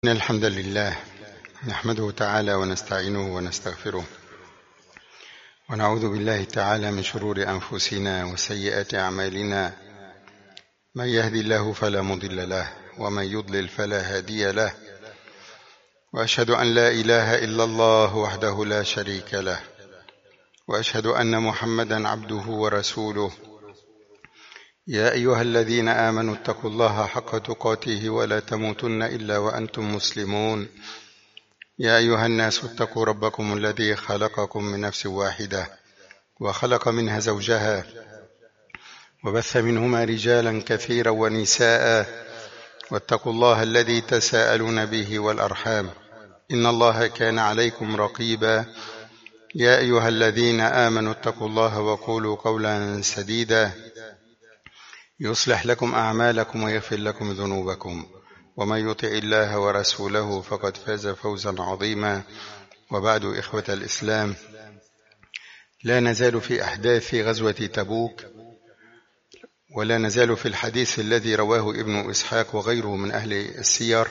إن الحمد لله نحمده تعالى ونستعينه ونستغفره ونعوذ بالله تعالى من شرور أنفسنا وسيئات أعمالنا. من يهدي الله فلا مضل له ومن يضلل فلا هادي له، وأشهد أن لا إله إلا الله وحده لا شريك له، وأشهد أن محمدا عبده ورسوله. يا أيها الذين آمنوا اتقوا الله حق تقاته ولا تموتن إلا وأنتم مسلمون. يا أيها الناس اتقوا ربكم الذي خلقكم من نفس واحدة وخلق منها زوجها وبث منهما رجالا كثيرا ونساء، واتقوا الله الذي تساءلون به والأرحام إن الله كان عليكم رقيبا. يا أيها الذين آمنوا اتقوا الله وقولوا قولا سديدا يصلح لكم أعمالكم ويغفر لكم ذنوبكم، ومن يطع الله ورسوله فقد فاز فوزا عظيما. وبعد، إخوة الإسلام، لا نزال في أحداث غزوة تبوك، ولا نزال في الحديث الذي رواه ابن إسحاق وغيره من أهل السير،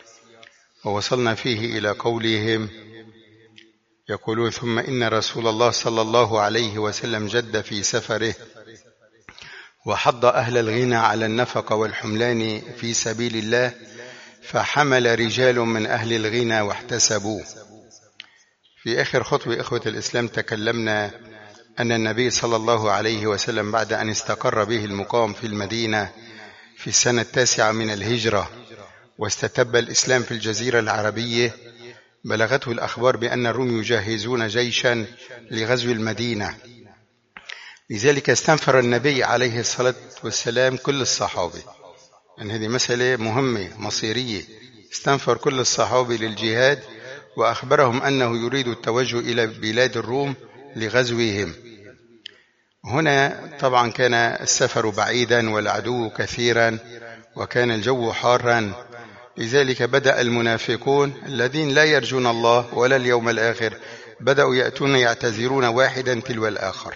ووصلنا فيه إلى قولهم يقولون: ثم إن رسول الله صلى الله عليه وسلم جد في سفره وحض أهل الغنى على النفق والحملان في سبيل الله، فحمل رجال من أهل الغنى واحتسبوا. في آخر خطوة إخوة الإسلام تكلمنا أن النبي صلى الله عليه وسلم بعد أن استقر به المقام في المدينة في السنة 9 من الهجرة واستتب الإسلام في الجزيرة العربية، بلغته الأخبار بأن الروم يجهزون جيشا لغزو المدينة. لذلك استنفر النبي عليه الصلاة والسلام كل الصحابة، يعني هذه مسألة مهمة مصيرية. استنفر كل الصحابة للجهاد وأخبرهم أنه يريد التوجه إلى بلاد الروم لغزوهم. هنا طبعا كان السفر بعيدا والعدو كثيرا وكان الجو حارا، لذلك بدأ المنافقون الذين لا يرجون الله ولا اليوم الآخر بدأوا يأتون يعتذرون واحدا تلو الآخر،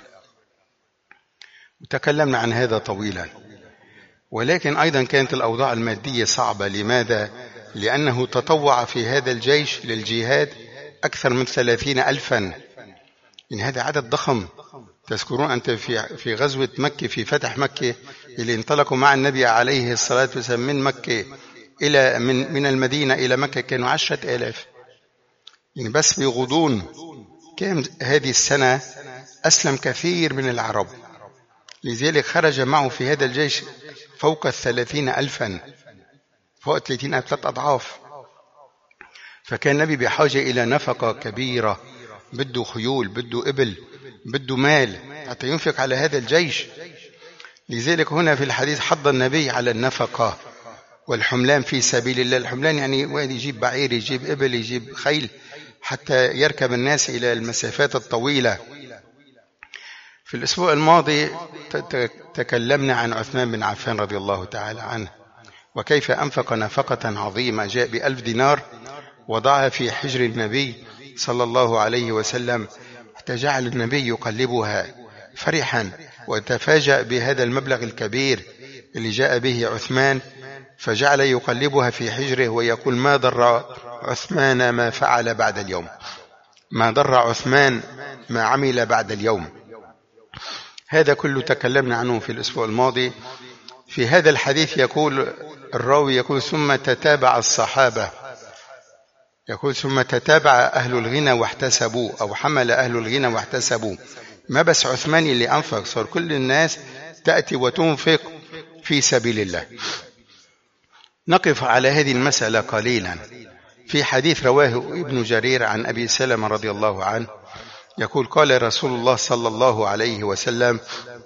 وتكلمنا عن هذا طويلا. ولكن أيضا كانت الأوضاع المادية صعبة. لماذا؟ لأنه تطوع في هذا الجيش للجهاد أكثر من 30,000. إن هذا عدد ضخم. تذكرون أنت في غزوة مكة، في فتح مكة اللي انطلقوا مع النبي عليه الصلاة والسلام من مكة إلى من المدينة إلى مكة كانوا 10,000. يعني بس بغضون كان هذه السنة أسلم كثير من العرب، لذلك خرج معه في هذا الجيش فوق 30,000، فوق 30,000 3 أضعاف. فكان النبي بحاجة إلى نفقة كبيرة، بده خيول، بده إبل، بده مال حتى ينفق على هذا الجيش. لذلك هنا في الحديث حض النبي على النفقة والحملان في سبيل الله. الحملان يعني واحد يجيب بعير، يجيب إبل، يجيب خيل حتى يركب الناس إلى المسافات الطويلة. في الأسبوع الماضي تكلمنا عن عثمان بن عفان رضي الله تعالى عنه، وكيف أنفق نفقة عظيمة، جاء ب1,000 دينار وضعها في حجر النبي صلى الله عليه وسلم، حتى جعل النبي يقلبها فرحا وتفاجأ بهذا المبلغ الكبير اللي جاء به عثمان، فجعل يقلبها في حجره ويقول: ما ضر عثمان ما فعل بعد اليوم، ما ضر عثمان ما عمل بعد اليوم. هذا كله تكلمنا عنه في الأسبوع الماضي. في هذا الحديث يقول الراوي ثم تتابع الصحابة، يقول ثم تتابع أهل الغنى واحتسبوا، أو حمل أهل الغنى واحتسبوا. ما بس عثمان اللي أنفق، صار كل الناس تأتي وتنفق في سبيل الله. نقف على هذه المسألة قليلا. في حديث رواه ابن جرير عن أبي سلمة رضي الله عنه يقول: قال رسول الله صلى الله عليه وسلم: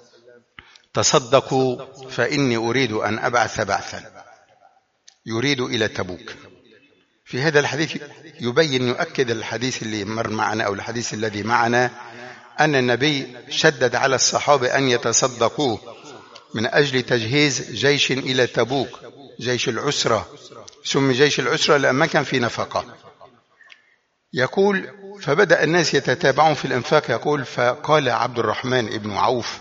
تصدقوا فإني أريد أن أبعث بعثا، يريد إلى تبوك. في هذا الحديث يؤكد الحديث اللي مر معنا أو الحديث الذي معنا أن النبي شدد على الصحابة أن يتصدقوا من أجل تجهيز جيش إلى تبوك، جيش العسرة. سمي جيش العسرة لأنه كان في نفقة. يقول: فبدأ الناس يتتابعون في الإنفاق. يقول: فقال عبد الرحمن بن عوف،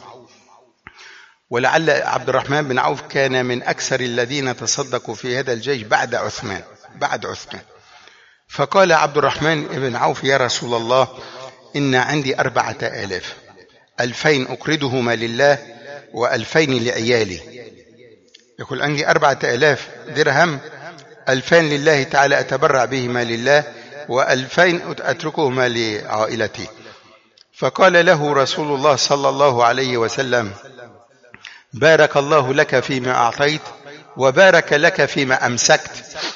ولعل عبد الرحمن بن عوف كان من أكثر الذين تصدقوا في هذا الجيش بعد عثمان، بعد عثمان. فقال عبد الرحمن بن عوف: يا رسول الله، إن عندي 4000، 2000 أقرضهما لله و2000 لعيالي. يقول عندي 4000 درهم، 2000 لله تعالى أتبرع بهما لله، و2000 أتركهما لعائلتي. فقال له رسول الله صلى الله عليه وسلم: بارك الله لك فيما أعطيت وبارك لك فيما أمسكت.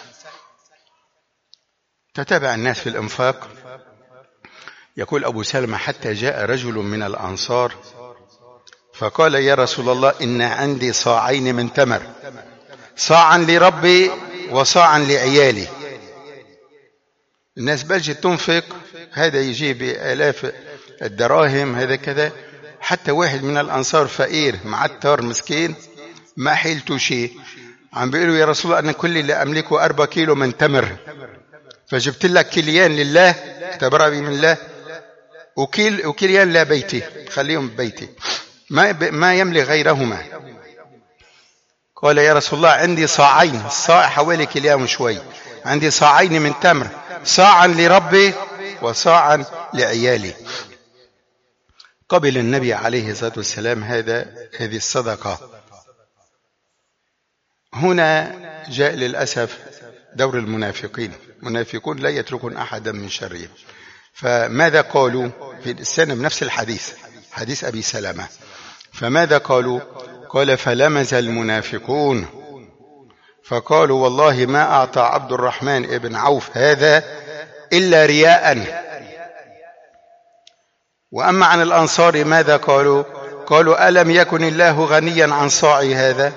تتابع الناس في الإنفاق. يقول أبو سلمة: حتى جاء رجل من الأنصار فقال: يا رسول الله، إن عندي صاعين من تمر، صاعا لربي وصاعا لعيالي. الناس بلجت تنفق، هذا يجيب آلاف الدراهم، هذا كذا. حتى واحد من الأنصار فقير معتر مسكين ما حيلته شيء، عم بيقولوا: يا رسول الله، أنا كل اللي أملكه 4 كيلو من تمر، فجبت لك كيليان لله تبرع بي من الله، وكيليان لا بيتي، خليهم ببيتي، ما يملك غيرهما. قال: يا رسول الله، عندي صاعين، الصاع حوالي كيليان وشوي، عندي صاعين من تمر، صاعا لربي وصاعا لعيالي. قبل النبي عليه الصلاة والسلام هذه الصدقة. هنا جاء للأسف دور المنافقين. المنافقون لا يتركون أحدا من شرهم. فماذا قالوا في السنة بنفس الحديث، حديث أبي سلمة؟ فماذا قالوا؟ قال: فلمز المنافقون فقالوا: والله ما أعطى عبد الرحمن بن عوف هذا إلا رياء. وأما عن الأنصار ماذا قالوا؟ قالوا: ألم يكن الله غنيا عن صاعي هذا؟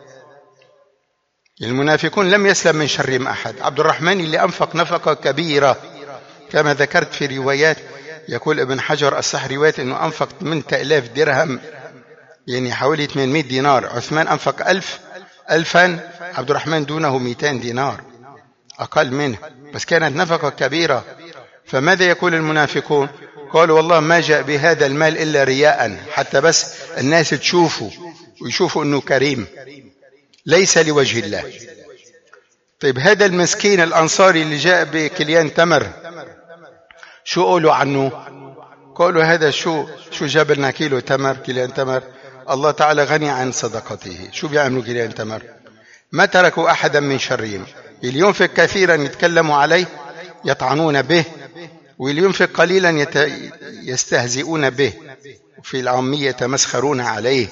المنافقون لم يسلم من شرهم أحد. عبد الرحمن اللي أنفق نفقة كبيرة كما ذكرت في روايات، يقول ابن حجر الصح رواية أنه أنفق 8000 درهم، يعني حوالي 800 دينار. عثمان أنفق 1000، عبد الرحمن دونه 200 دينار أقل منه، بس كانت نفقة كبيرة. فماذا يقول المنافقون؟ قالوا: والله ما جاء بهذا المال إلا رياء، حتى بس الناس تشوفوا ويشوفوا أنه كريم، ليس لوجه الله. طيب هذا المسكين الأنصاري اللي جاء بكليان تمر، شو قولوا عنه؟ قالوا: هذا شو جاب لنا كيلو تمر، كليان تمر؟ الله تعالى غني عن صدقته، شو بيعملوا كليان تمر؟ ما تركوا أحدا من شرهم. اللي ينفق كثيرا يتكلموا عليه يطعنون به، واللي ينفق قليلا يستهزئون به، وفي العامية يتمسخرون عليه.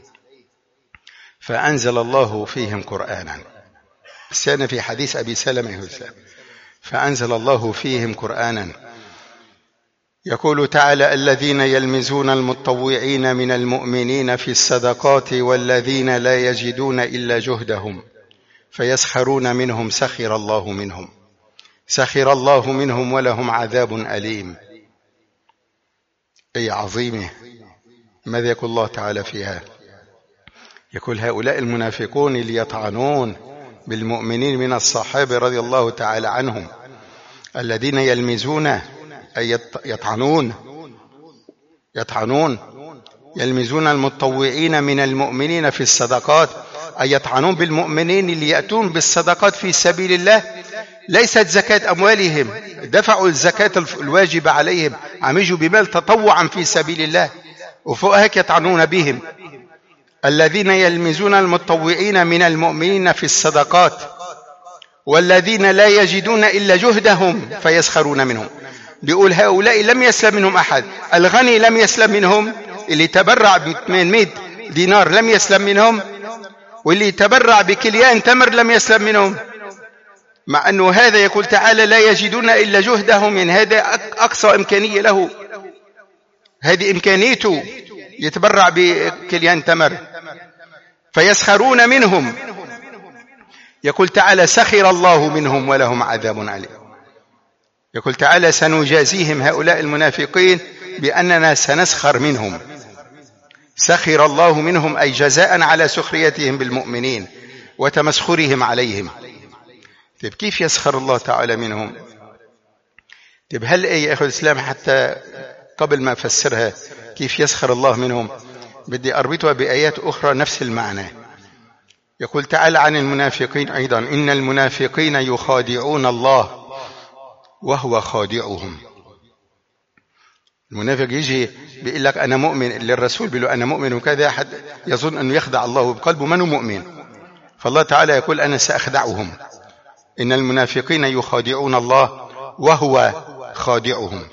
فأنزل الله فيهم قرآنا. السنة في حديث أبي سلمة: فأنزل الله فيهم قرآنا. يقول تعالى: الذين يلمزون المتطوعين من المؤمنين في الصدقات والذين لا يجدون إلا جهدهم فيسخرون منهم سخر الله منهم، سخر الله منهم ولهم عذاب أليم. أي عظيمة. ماذا يقول الله تعالى فيها؟ يقول: هؤلاء المنافقون اللي يطعنون بالمؤمنين من الصحابة رضي الله تعالى عنهم، الذين يلمزون أي يطعنون يلمزون المتطوعين من المؤمنين في الصدقات، أي يطعنون بالمؤمنين اللي يأتون بالصدقات في سبيل الله، ليست زكاة أموالهم، دفعوا الزكاة الواجبة عليهم، عم يجوا بمال تطوعا في سبيل الله، وفوق هيك يطعنون بهم. الذين يلمزون المتطوعين من المؤمنين في الصدقات والذين لا يجدون إلا جهدهم فيسخرون منهم. بيقول هؤلاء لم يسلم منهم أحد. الغني لم يسلم منهم، اللي تبرع ب 800 دينار لم يسلم منهم، واللي تبرع بكليان تمر لم يسلم منهم، مع أنه هذا يقول تعالى: لا يجدون إلا جهدهم، يعني هذا أقصى إمكانية له، هذه إمكانيته يتبرع بكليان تمر. فيسخرون منهم. يقول تعالى: سخر الله منهم ولهم عذاب عليم. يقول تعالى: سنجازيهم هؤلاء المنافقين بأننا سنسخر منهم. سخر الله منهم أي جزاء على سخريتهم بالمؤمنين وتمسخرهم عليهم. طيب كيف يسخر الله تعالى منهم؟ طيب هل يا أخوة الإسلام حتى قبل ما أفسرها كيف يسخر الله منهم بدي أربطها بآيات أخرى نفس المعنى. يقول تعالى عن المنافقين أيضا: إن المنافقين يخادعون الله وهو خادعهم. المنافق يجي بيقول لك أنا مؤمن، للرسول بيقول له أنا مؤمن وكذا، حد يظن أنه يخدع الله بقلبه منه مؤمن. فالله تعالى يقول أنا سأخدعهم. إن المنافقين يخادعون الله وهو خادعهم.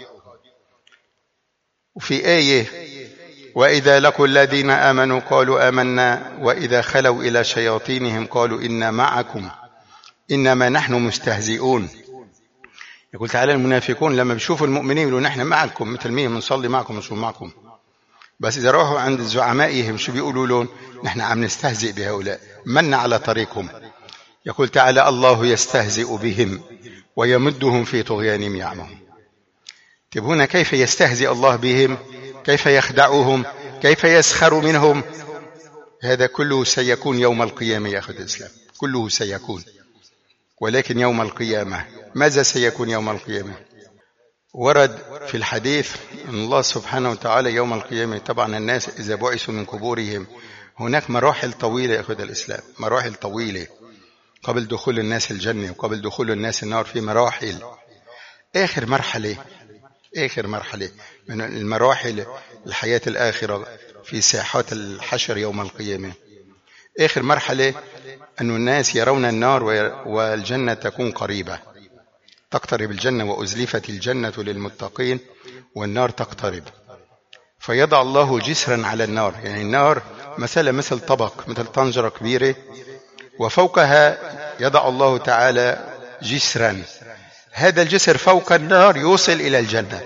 وفي آية: وإذا لقوا الذين آمنوا قالوا آمنا وإذا خلوا إلى شياطينهم قالوا إنا معكم إنما نحن مستهزئون. يقول تعالى المنافقون لما بيشوفوا المؤمنين يقولوا نحن معكم، مثل مين بنصلي معكم ونصوم معكم، بس إذا راحوا عند زعمائهم شو بيقولوا لهم؟ نحن عم نستهزئ بهؤلاء، من على طريقهم. يقول تعالى الله يستهزئ بهم ويمدهم في طغيانهم يعمهون. طيب هنا كيف يستهزئ الله بهم؟ كيف يخدعهم؟ كيف يسخر منهم؟ هذا كله سيكون يوم القيامة يا أخي الإسلام، كله سيكون. ولكن يوم القيامة ماذا سيكون يوم القيامة؟ ورد في الحديث أن الله سبحانه وتعالى يوم القيامة، طبعا الناس إذا بعثوا من قبورهم هناك مراحل طويلة يا أخي الإسلام، مراحل طويلة قبل دخول الناس الجنة وقبل دخول الناس النار. في مراحل، آخر مرحلة من المراحل الحياة الآخرة في ساحات الحشر يوم القيامة، آخر مرحلة أن الناس يرون النار والجنة تكون قريبة، تقترب الجنة وأزلفت الجنة للمتقين والنار تقترب، فيضع الله جسرا على النار، يعني النار مثل طبق، مثل طنجرة كبيرة، وفوقها يضع الله تعالى جسرا. هذا الجسر فوق النار يوصل إلى الجنة.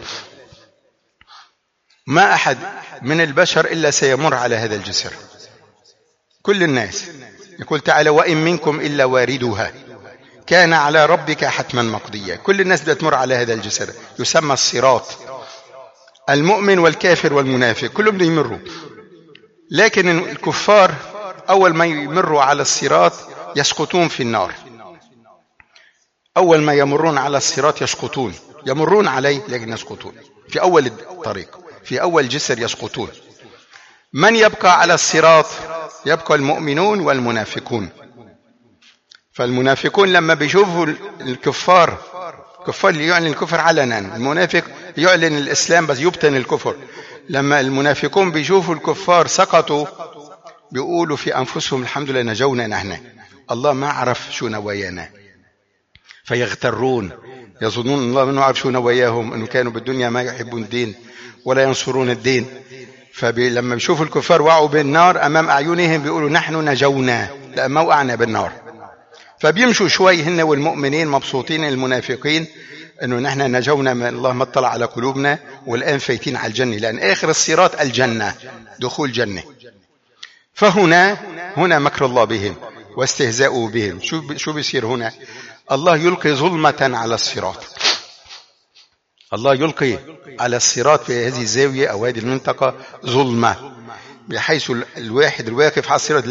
ما أحد من البشر إلا سيمر على هذا الجسر، كل الناس. يقول تعالى وإن منكم إلا واردها كان على ربك حتما مقضيا. كل الناس بدها تمر على هذا الجسر، يسمى الصراط. المؤمن والكافر والمنافق كلهم بدهم يمروا، لكن الكفار أول ما يمروا على الصراط يسقطون في النار. أول ما يمرون على الصراط يسقطون، يمرون عليه لكن يسقطون في أول الطريق، في أول جسر يسقطون. من يبقى على الصراط؟ يبقى المؤمنون والمنافقون. فالمنافقون لما بيشوفوا الكفار اللي يعلن الكفر علنا، المنافق يعلن الإسلام بس يبطن الكفر. لما المنافقون بيشوفوا الكفار سقطوا بيقولوا في أنفسهم الحمد لله نجونا نحن، الله ما عرف شو نوايانا، فيغترون يظنون الله ما عرف شو نواياهم، أنه كانوا بالدنيا ما يحبون الدين ولا ينصرون الدين. فلما بيشوفوا الكفار وقعوا بالنار أمام أعينهم بيقولوا نحن نجونا لأن ما وقعنا بالنار، فبيمشوا شوي هن والمؤمنين مبسوطين. المنافقين أنه نحن نجونا من الله ما اطلع على قلوبنا والآن فايتين على الجنة، لأن آخر الصراط الجنة، دخول جنة. فهنا مكر الله بهم واستهزاؤه بهم. شو بيصير هنا؟ الله يلقي ظلمة على الصراط. الله يلقي على الصراط في هذه الزاوية أو هذه المنطقة ظلمة، بحيث الواحد الواقف على الصراط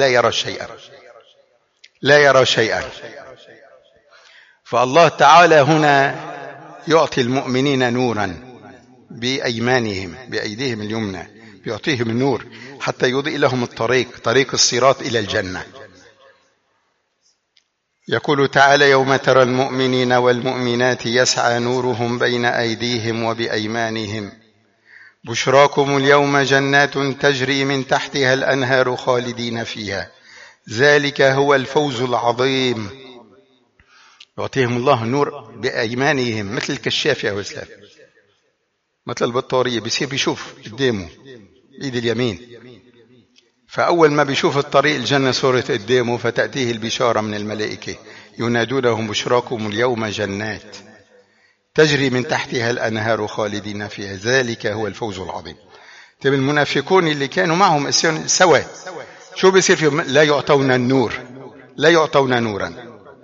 لا يرى شيئا. فالله تعالى هنا يعطي المؤمنين نورا بأيمانهم، بأيديهم اليمنى، يعطيهم النور حتى يضيء لهم طريق الصراط إلى الجنة. يقول تعالى يوم ترى المؤمنين والمؤمنات يسعى نورهم بين أيديهم وبأيمانهم بشراكم اليوم جنات تجري من تحتها الأنهار خالدين فيها ذلك هو الفوز العظيم. يعطيهم الله النور بأيمانهم مثل الكشاف يا أسلام، مثل البطارية، بيصير بيشوف قدامه بإيد اليمين. فأول ما بيشوف الطريق الجنة صورت قدامه، فتأتيه البشارة من الملائكة ينادونهم بشراكم اليوم جنات تجري من تحتها الأنهار خالدين فيها ذلك هو الفوز العظيم. طيب المنافقون اللي كانوا معهم سوا شو بيصير فيهم؟ لا يعطون نورا.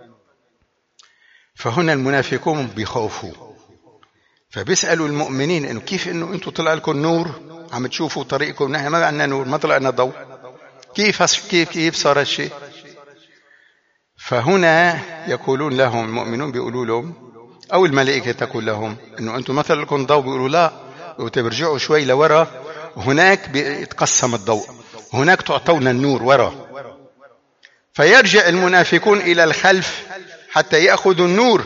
فهنا المنافقون بيخافوا، فبيسألوا المؤمنين إنه كيف إنه أنتم طلع لكم نور عم تشوفوا طريقكم، نحن ما عندنا نور، ما طلعنا ضوء، كيف صار الشيء؟ فهنا يقولون لهم المؤمنون، بيقولوا لهم أو الملائكة تقول لهم إنه أنتم ما طلع لكم ضوء، بيقولوا لا، وترجعوا شوي لورا هناك بيتقسم الضوء، هناك تعطونا النور ورا. فيرجع المنافقون إلى الخلف حتى يأخذوا النور.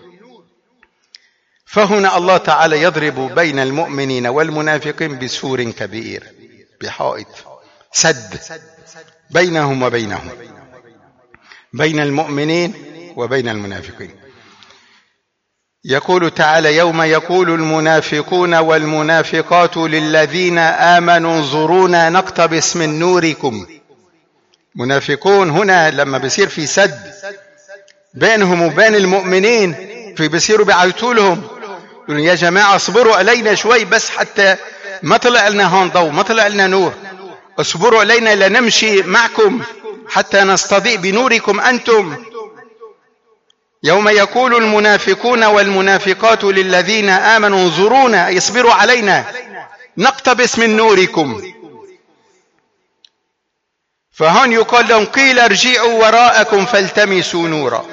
فهنا الله تعالى يضرب بين المؤمنين والمنافقين بسور كبير، بحائط سد بينهم وبينهم، بين المؤمنين وبين المنافقين. يقول تعالى: يوم يقول المنافقون والمنافقات للذين آمنوا انظرونا نقتبس من نوركم. منافقون هنا لما بيصير في سد بينهم وبين المؤمنين، في بيصيروا بيعيطوا لهم يا جماعة اصبروا علينا شوي بس حتى ما طلع لنا هون ضوء، ما طلع لنا نور، اصبروا علينا لنمشي معكم حتى نستضيء بنوركم أنتم. يوم يقول المنافقون والمنافقات للذين آمنوا انظرونا، اصبروا علينا نقتبس من نوركم. فهون يقال لهم: قيل ارجعوا وراءكم فالتمسوا نورا.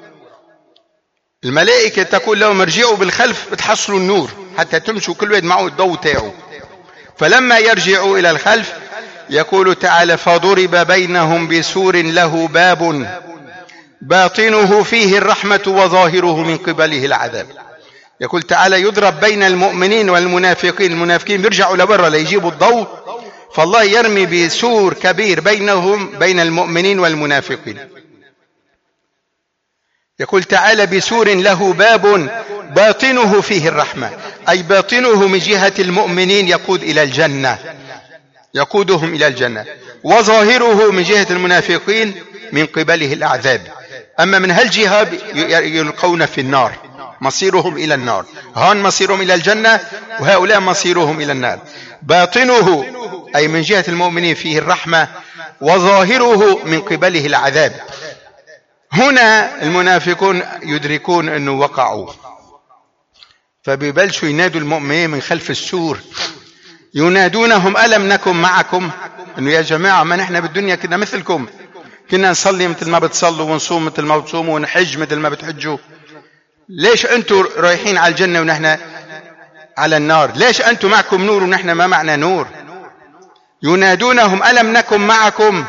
الملائكة تقول لهم: ارجعوا بالخلف بتحصلوا النور حتى تمشوا كل واحد معه الضوء تاعه. فلما يرجعوا إلى الخلف يقول تعالى: فضرب بينهم بسور له باب باطنه فيه الرحمة وظاهره من قبله العذاب. يقول تعالى: يضرب بين المؤمنين والمنافقين، المنافقين بيرجعوا لبرا ليجيبوا الضوء، فالله يرمي بسور كبير بينهم بين المؤمنين والمنافقين. يقول تعالى: بسور له باب باطنه فيه الرحمة، أي باطنه من جهة المؤمنين يقود إلى الجنة، يقودهم إلى الجنة، وظاهره من جهة المنافقين من قبله العذاب. أما من هالجهة يلقون في النار، مصيرهم إلى النار. هون مصيرهم إلى الجنة وهؤلاء مصيرهم إلى النار. باطنه أي من جهة المؤمنين فيه الرحمة، وظاهره من قبله العذاب. هنا المنافقون يدركون أنه وقعوا، فبيبلشوا ينادوا المؤمنين من خلف السور، ينادونهم: ألم نكن معكم؟ أنه يا جماعة ما نحن بالدنيا كنا مثلكم، كنا نصلي مثل ما بتصلوا ونصوم مثل ما بتصوموا ونحج مثل ما بتحجوا، ليش أنتم رايحين على الجنة ونحن على النار؟ ليش أنتم معكم نور ونحن ما معنا نور؟ ينادونهم: ألم نكن معكم؟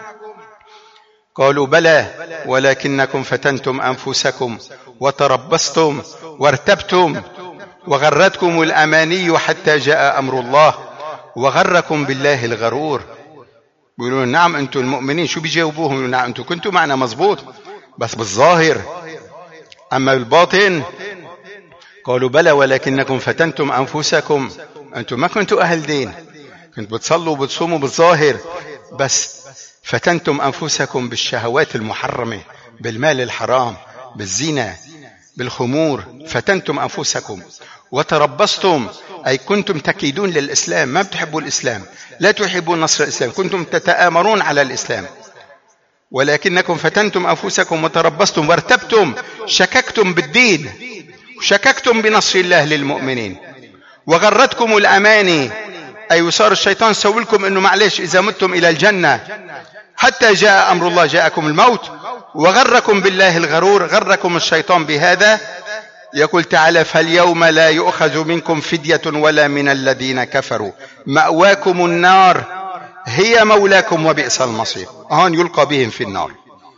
قالوا: بلى ولكنكم فتنتم أنفسكم وتربصتم وارتبتم وغرتكم الأماني حتى جاء أمر الله وغركم بالله الغرور. بيقولون: نعم أنتم المؤمنين. شو بيجاوبوهم؟ يقولون: نعم أنتم كنتم معنا مزبوط بس بالظاهر، أما بالباطن قالوا: بلى ولكنكم فتنتم أنفسكم. أنتم ما كنتوا أهل دين، كنتوا بتصلوا وبتصوموا بالظاهر، بس فتنتم أنفسكم بالشهوات المحرمة، بالمال الحرام، بالزنا، بالخمور. فتنتم أنفسكم وتربصتم، أي كنتم تكيدون للإسلام، ما بتحبوا الإسلام، لا تحبون نصر الإسلام، كنتم تتآمرون على الإسلام. ولكنكم فتنتم أنفسكم وتربصتم وارتبتم، شككتم بالدين وشككتم بنصر الله للمؤمنين. وغرتكم الأماني، أي صار الشيطان سوي لكم أنه معلش إذا متم إلى الجنة، حتى جاء أمر الله، جاءكم الموت. وغركم بالله الغرور، غركم الشيطان بهذا. يقول تعالى: فاليوم لا يؤخذ منكم فدية ولا من الذين كفروا، مأواكم النار هي مولاكم وبئس المصير. هون يلقى بهم في النار.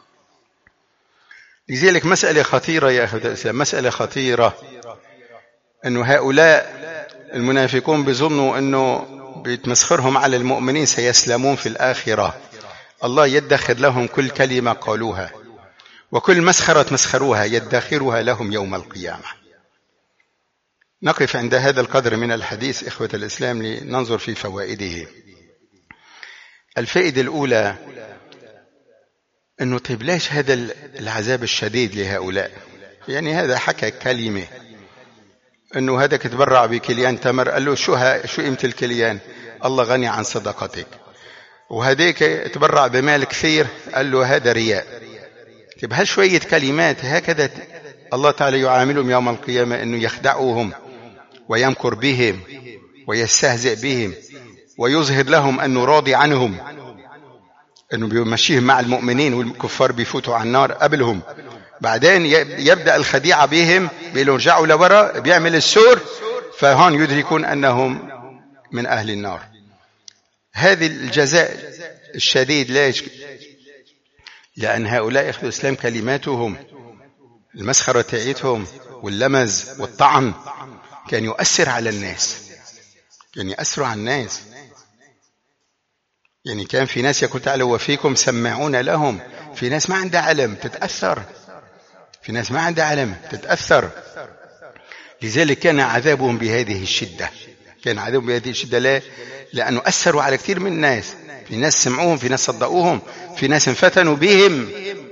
لذلك مسألة خطيرة يا أخوة الإسلام، مسألة خطيرة، أنه هؤلاء المنافقون بيظنوا أنه بيتمسخرهم على المؤمنين سيسلمون في الآخرة. الله يدخر لهم كل كلمة قالوها وكل مسخرة مسخروها يدخرها لهم يوم القيامة. نقف عند هذا القدر من الحديث إخوة الإسلام لننظر في فوائده. الفائدة الأولى أنه طيب ليش هذا العذاب الشديد لهؤلاء؟ يعني هذا حكى كلمة أنه هذا تبرع بكليان تمر، قال له شو قيمة الكليان؟ الله غني عن صدقتك. وهذيك تبرع بمال كثير، قال له هذا رياء. طيب هالشوية كلمات هكذا الله تعالى يعاملهم يوم القيامة، أنه يخدعوهم ويمكر بهم ويستهزئ بهم ويظهر لهم أنه راضي عنهم، أنه بيمشيهم مع المؤمنين والكفار بيفوتوا على النار قبلهم. بعدين يبدأ الخديعة بهم، بيرجعوا لورا، بيعمل السور، فهون يدركون أنهم من أهل النار. هذه الجزاء الشديد ليش؟ لأن هؤلاء إخوة الإسلام كلماتهم المسخرة تاعتهم واللمز والطعن كان يؤثر على الناس، كان يأثروا على الناس. يعني كان في ناس يقول تعالى وفيكم سماعون لهم، في ناس ما عندها علم تتأثر، في ناس ما عندها علم تتأثر. لذلك كان عذابهم بهذه الشدة، كان عذابهم بهذه الشدة. لا، لأنه أثروا على كثير من الناس، في ناس سمعوهم، في ناس صدقوهم، في ناس انفتنوا بهم.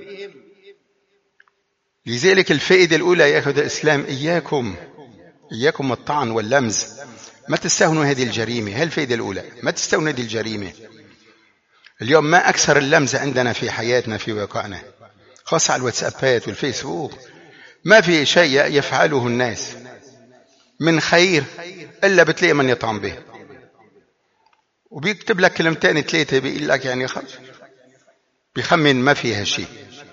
لذلك الفائدة الأولى يا أخوة الإسلام، إياكم الطعن واللمز، ما تستهونوا هذه الجريمة. هي الفائدة الأولى، ما تستهونوا هذه الجريمة. اليوم ما أكثر اللمز عندنا في حياتنا في واقعنا، خاصة على الواتسابات والفيسبوك. ما في شيء يفعله الناس من خير إلا بتلاقي من يطعن به، وبيكتب لك كلمتين ثلاثة بيقول لك يعني بيخمن ما فيها شيء.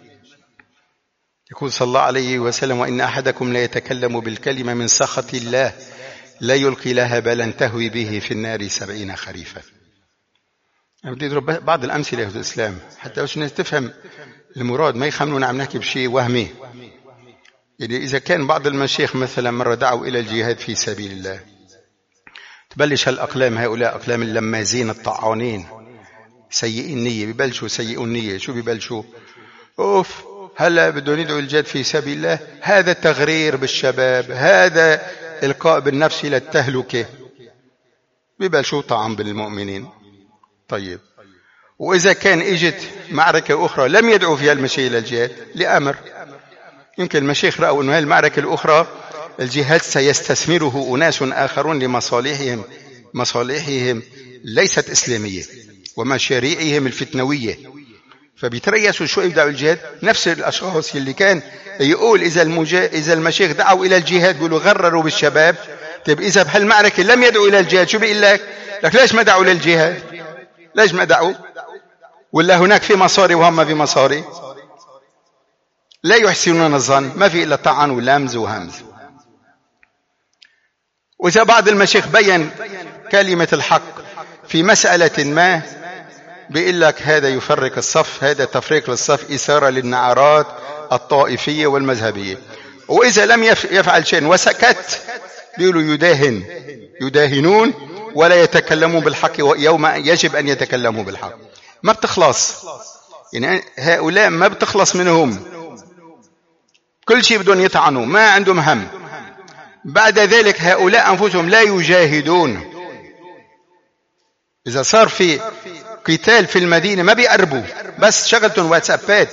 يقول صلى الله عليه وسلم: وإن أحدكم لا يتكلم بالكلمة من سخط الله لا يلقي لها بالا تهوي به في النار 70 خريفا. أنا بدي أضرب بعض الأمثلة في الإسلام حتى باش الناس تفهم المراد، ما يخمنون عم نحكي بشيء وهمي. يعني إذا كان بعض المشايخ مثلا مرة دعوا إلى الجهاد في سبيل الله، تبلش هالأقلام، هؤلاء أقلام اللمازين الطعانين سيئي النية، ببلشوا سيئوا النية. شو ببلشوا؟ أوف، هلا بدهم يدعوا الجهاد في سبيل الله، هذا تغرير بالشباب، هذا إلقاء بالنفس إلى التهلكة. ببلشوا طعن بالمؤمنين. طيب، وإذا كان إجت معركة أخرى لم يدعوا فيها المشايخ إلى الجهاد لأمر، يمكن المشايخ رأوا أن هذه المعركة الأخرى الجهاد سيستثمره أناس آخرون لمصالحهم ليست إسلامية ومشاريعهم الفتنوية، فبيتريسوا شوي يدعوا الجهاد. نفس الأشخاص اللي كان يقول إذا المشايخ دعوا إلى الجهاد بيقولوا غرروا بالشباب. طيب إذا بهالمعركة لم يدعوا إلى الجهاد شو بيقول لك ليش ما دعوا للجهاد؟ ليش ما دعوا؟ ولا هناك في مصاري وهم في مصاري؟ لا يحسنون الظن، ما في إلا طعن ولمز وهمز. وإذا بعض المشايخ بين كلمة الحق في مسألة ما بيقول لك هذا يفرق الصف، هذا تفريق للصف، إثارة للنعرات الطائفية والمذهبية. وإذا لم يفعل شيء وسكت بيقولوا يداهنون ولا يتكلمون بالحق، يوم يجب أن يتكلموا بالحق. ما بتخلص، يعني هؤلاء ما بتخلص منهم، كل شيء بدون يطعنوا، ما عندهم هم. بعد ذلك هؤلاء أنفسهم لا يجاهدون. إذا صار في قتال في المدينة ما بيقربوا، بس شغلتهم واتسابات.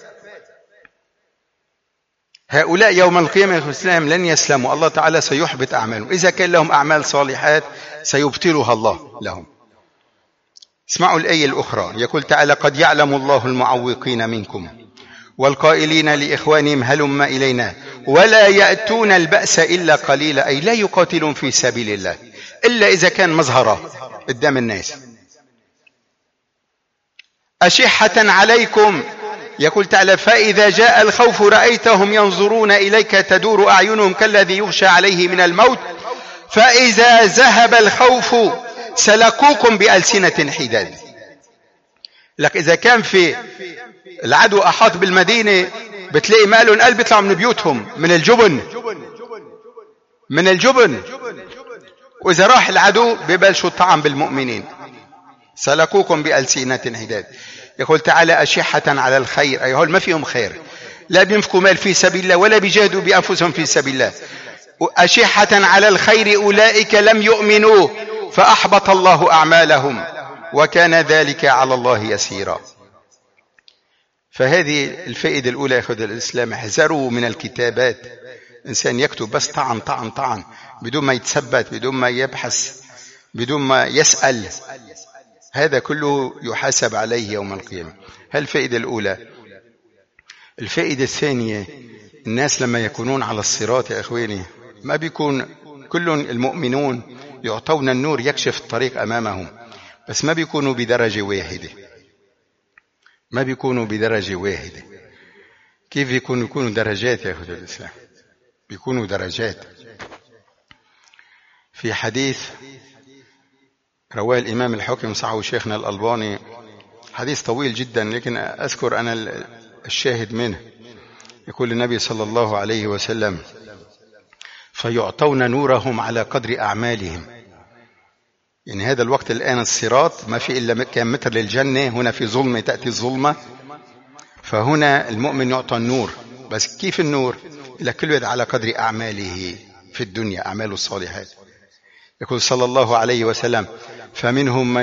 هؤلاء يوم القيامة في الإسلام لن يسلموا، الله تعالى سيحبط أعمالهم. إذا كان لهم أعمال صالحات سيبطلها الله لهم. اسمعوا الآية الأخرى، يقول تعالى: قد يعلم الله المعوقين منكم والقائلين لإخوانهم هلم إلينا ولا يأتون البأس إلا قليلا، أي لا يقاتلون في سبيل الله إلا إذا كان مظهرة قدام الناس. أشحة عليكم، يقول تعالى: فإذا جاء الخوف رأيتهم ينظرون إليك تدور أعينهم كالذي يغشى عليه من الموت فإذا ذهب الخوف سلكوكم بألسنة حداد. لك إذا كان في العدو أحاط بالمدينة بتلاقي مالهم قلب يطلعوا من بيوتهم من الجبن. وإذا راح العدو ببلشوا الطعن بالمؤمنين، سلكوكم بألسنة حداد. يقول تعالى: أشحة على الخير، أي هول ما فيهم خير، لا بينفقوا مال في سبيل الله ولا بيجاهدوا بأنفسهم في سبيل الله. أشحة على الخير أولئك لم يؤمنوا فأحبط الله أعمالهم وكان ذلك على الله يسيرا. فهذه الفائدة الأولى يا أخوة الإسلام، احذروا من الكتابات. إنسان يكتب بس طعن طعن طعن بدون ما يتثبت، بدون ما يبحث، بدون ما يسأل، هذا كله يحاسب عليه يوم القيامة. الفائدة الأولى. الفائدة الثانية، الناس لما يكونون على الصراط يا أخواني ما بيكون كل المؤمنون يعطون النور يكشف الطريق أمامهم، بس ما بيكونوا بدرجة واحدة، ما بيكونوا بدرجة واحدة. كيف يكونوا درجات يا أخوة الإسلام؟ بيكونوا درجات. في حديث رواه الإمام الحاكم صححه شيخنا الألباني حديث طويل جدا لكن أذكر أنا الشاهد منه. يقول النبي صلى الله عليه وسلم: فيعطون نورهم على قدر أعمالهم. يعني هذا الوقت الآن الصراط ما في إلا كم متر للجنة، هنا في ظلمة تأتي الظلمة، فهنا المؤمن يعطى النور. بس كيف النور؟ إلى كل واحد على قدر أعماله في الدنيا، أعماله الصالحات. يقول صلى الله عليه وسلم: فمنهم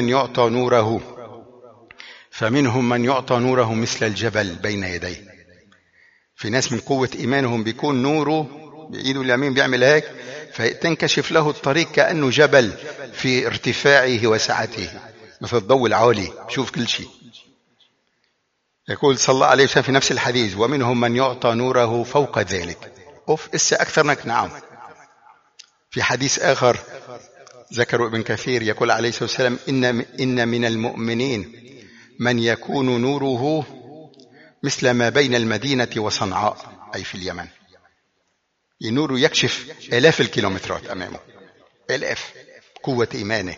من يعطى نوره مثل الجبل بين يديه. في ناس من قوة إيمانهم بيكون نوره بإيده اليمين بيعمل هيك فتنكشف له الطريق كأنه جبل في ارتفاعه وسعته، مثل الضوء العالي شوف كل شيء. يقول صلى الله عليه وسلم في نفس الحديث: ومنهم من يعطى نوره فوق ذلك. إسا أكثر منك. نعم. في حديث آخر ذكر ابن كثير يقول عليه الصلاة والسلام: إن من المؤمنين من يكون نوره مثل ما بين المدينة وصنعاء، أي في اليمن. نوره يكشف آلاف الكيلومترات أمامه، آلاف، قوة إيمانه.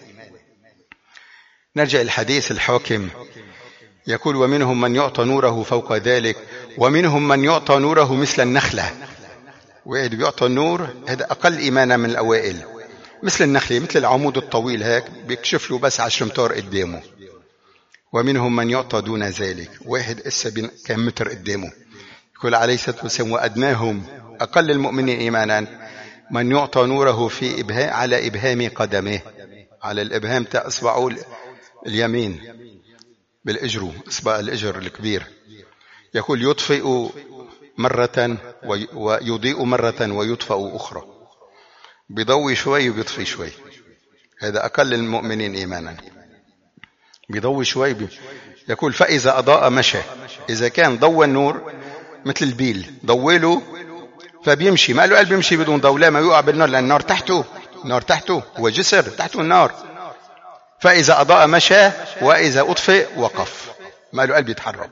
نرجع الحديث الحاكم يقول: ومنهم من يعطى نوره فوق ذلك، ومنهم من يعطى نوره مثل النخلة. واحد بيعطى النور هذا أقل إيمانا من الأوائل، مثل النخلة، مثل العمود الطويل هيك بيكشف له بس 10 أمتار قدامه. ومنهم من يعطى دون ذلك، واحد إسا كم متر قدامه. يقول عليه الصلاة والسلام: وأدناهم، أقل المؤمنين إيمانا، من يعطى نوره في على إبهام قدمه، على الإبهام تاع إصبعه اليمين بالإجر، إصبع الإجر الكبير. يقول: يطفئ مرة ويضيء مرة ويطفئ أخرى، بيضوي شوي وبيطفي شوي. هذا أقل المؤمنين إيمانا، بيضوي شوي يقول: فإذا أضاء مشى. إذا كان ضوى النور مثل البيل ضويله فبيمشي، ما له قلب يمشي بدون ضوء، لا، ما يوقع بالنار لأن النار تحته، النار تحته، هو جسر تحته النار. فإذا أضاء مشى، وإذا أطفئ وقف، ما له قلب يتحرك.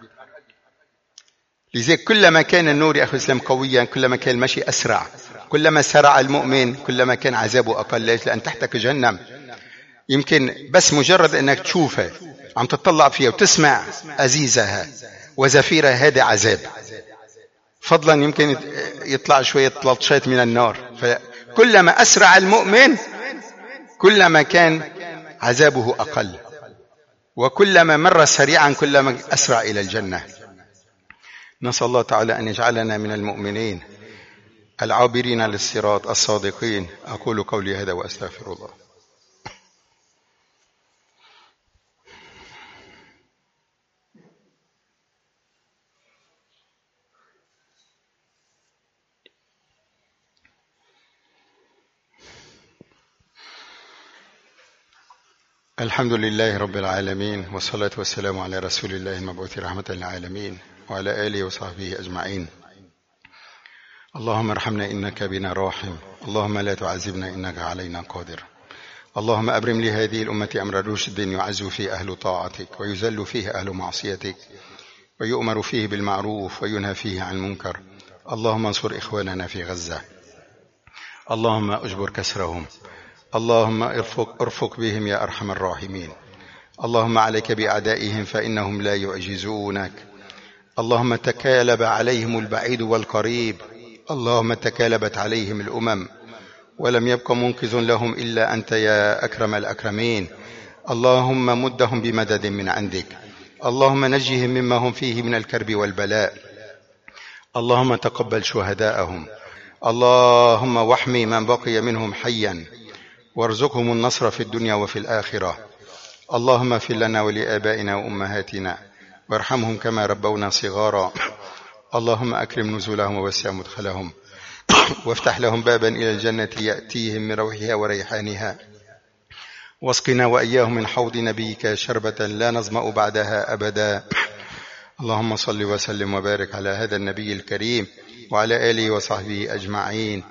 لذلك كلما كان النور يا أخي الإسلام قويا كلما كان المشي أسرع، كلما سرع المؤمن كلما كان عذابه أقل. ليش؟ لأن تحتك جهنم، يمكن بس مجرد أنك تشوفها عم تطلع فيها وتسمع أزيزها وزفيرها هذا عذاب، فضلا يمكن يطلع شوية لطشات من النار. فكلما أسرع المؤمن كلما كان عذابه أقل، وكلما مر سريعا كلما أسرع إلى الجنة. نسأل الله تعالى أن يجعلنا من المؤمنين العابرين للصراط الصادقين. أقول قولي هذا وأستغفر الله. الحمد لله رب العالمين، والصلاة والسلام على رسول الله المبعوث رحمة للعالمين وعلى آله وصحبه أجمعين. اللهم ارحمنا إنك بنا راحم، اللهم لا تعذبنا إنك علينا قادر. اللهم أبرم لهذه الأمة أمر رشد يعز فيه أهل طاعتك ويذل فيه أهل معصيتك، ويؤمر فيه بالمعروف وينهى فيه عن المنكر. اللهم انصر إخواننا في غزة، اللهم أجبر كسرهم، اللهم ارفق بهم يا أرحم الراحمين. اللهم عليك بأعدائهم فإنهم لا يعجزونك. اللهم تكالب عليهم البعيد والقريب، اللهم تكالبت عليهم الأمم ولم يبق منقذ لهم إلا أنت يا أكرم الأكرمين. اللهم مدهم بمدد من عندك، اللهم نجهم مما هم فيه من الكرب والبلاء. اللهم تقبل شهداءهم، اللهم واحمي من بقي منهم حيا، وارزقهم النصر في الدنيا وفي الآخرة. اللهم اغفر لنا ولآبائنا وأمهاتنا وارحمهم كما ربونا صغارا. اللهم أكرم نزلهم ووسع مدخلهم، وافتح لهم بابا إلى الجنة يأتيهم من روحها وريحانها، واسقنا وإياهم من حوض نبيك شربة لا نظمأ بعدها أبدا. اللهم صل وسلم وبارك على هذا النبي الكريم وعلى آله وصحبه أجمعين.